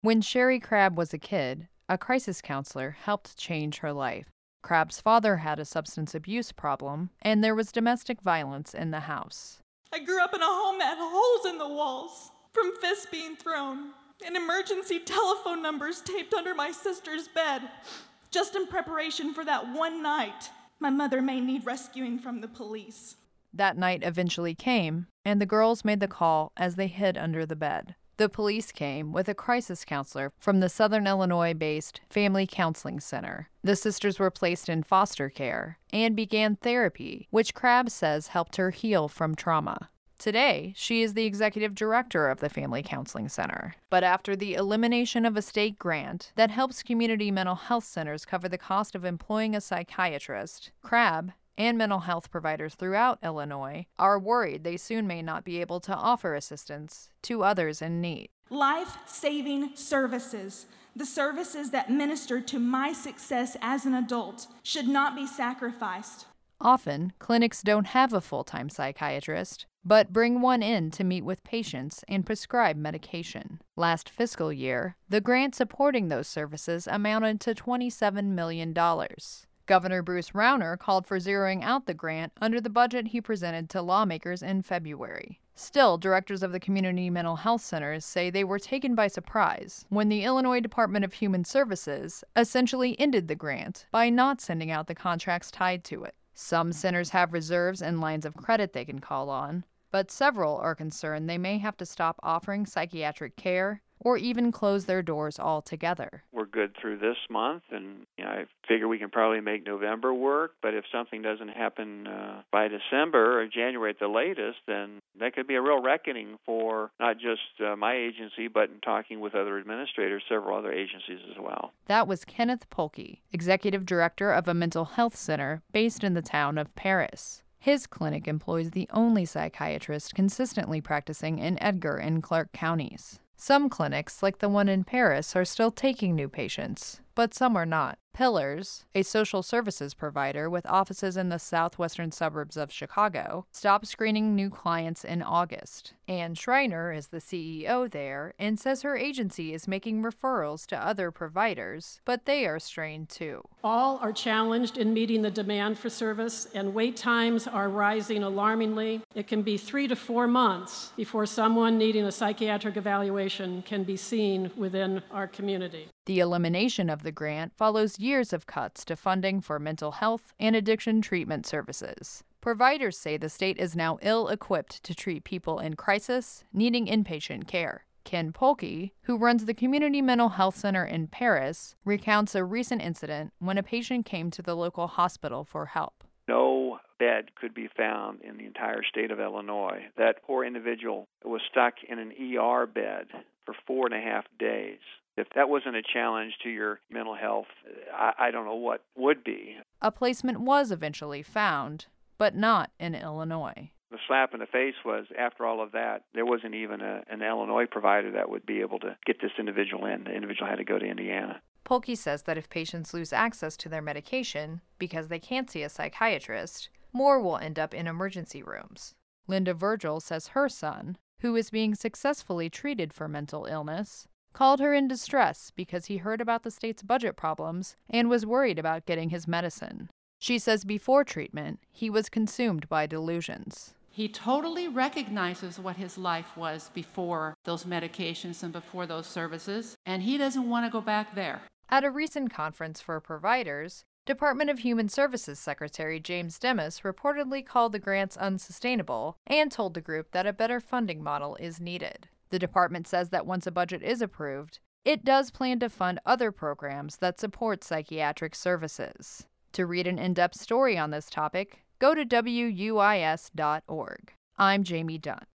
When Sherry Crabb was a kid, a crisis counselor helped change her life. Crabb's father had a substance abuse problem, and there was domestic violence in the house. I grew up in a home that had holes in the walls from fists being thrown and emergency telephone numbers taped under my sister's bed, just in preparation for that one night my mother may need rescuing from the police. That night eventually came, and the girls made the call as they hid under the bed. The police came with a crisis counselor from the Southern Illinois-based Family Counseling Center. The sisters were placed in foster care and began therapy, which Crabb says helped her heal from trauma. Today, she is the executive director of the Family Counseling Center. But after the elimination of a state grant that helps community mental health centers cover the cost of employing a psychiatrist, Crabb and mental health providers throughout Illinois are worried they soon may not be able to offer assistance to others in need. Life-saving services, the services that minister to my success as an adult, should not be sacrificed. Often, clinics don't have a full-time psychiatrist, but bring one in to meet with patients and prescribe medication. Last fiscal year, the grant supporting those services amounted to $27 million. Governor Bruce Rauner called for zeroing out the grant under the budget he presented to lawmakers in February. Still, directors of the community mental health centers say they were taken by surprise when the Illinois Department of Human Services essentially ended the grant by not sending out the contracts tied to it. Some centers have reserves and lines of credit they can call on, but several are concerned they may have to stop offering psychiatric care or even close their doors altogether. We're good through this month, and I figure we can probably make November work, but if something doesn't happen by December or January at the latest, then that could be a real reckoning for not just my agency, but in talking with other administrators, several other agencies as well. That was Kenneth Polke, executive director of a mental health center based in the town of Paris. His clinic employs the only psychiatrist consistently practicing in Edgar and Clark counties. Some clinics, like the one in Paris, are still taking new patients, but some are not. Pillars, a social services provider with offices in the southwestern suburbs of Chicago, stopped screening new clients in August. Ann Schreiner is the CEO there and says her agency is making referrals to other providers, but they are strained too. All are challenged in meeting the demand for service, and wait times are rising alarmingly. It can be 3 to 4 months before someone needing a psychiatric evaluation can be seen within our community. The elimination of the grant follows years of cuts to funding for mental health and addiction treatment services. Providers say the state is now ill-equipped to treat people in crisis needing inpatient care. Ken Polke, who runs the Community Mental Health Center in Paris, recounts a recent incident when a patient came to the local hospital for help. No bed could be found in the entire state of Illinois. That poor individual was stuck in an ER bed for 4.5 days. If that wasn't a challenge to your mental health, I don't know what would be. A placement was eventually found, but not in Illinois. The slap in the face was, after all of that, there wasn't even an Illinois provider that would be able to get this individual in. The individual had to go to Indiana. Polke says that if patients lose access to their medication because they can't see a psychiatrist, more will end up in emergency rooms. Linda Virgil says her son, who is being successfully treated for mental illness, called her in distress because he heard about the state's budget problems and was worried about getting his medicine. She says before treatment, he was consumed by delusions. He totally recognizes what his life was before those medications and before those services, and he doesn't want to go back there. At a recent conference for providers, Department of Human Services Secretary James Demas reportedly called the grants unsustainable and told the group that a better funding model is needed. The department says that once a budget is approved, it does plan to fund other programs that support psychiatric services. To read an in-depth story on this topic, go to WUIS.org. I'm Jamie Dunn.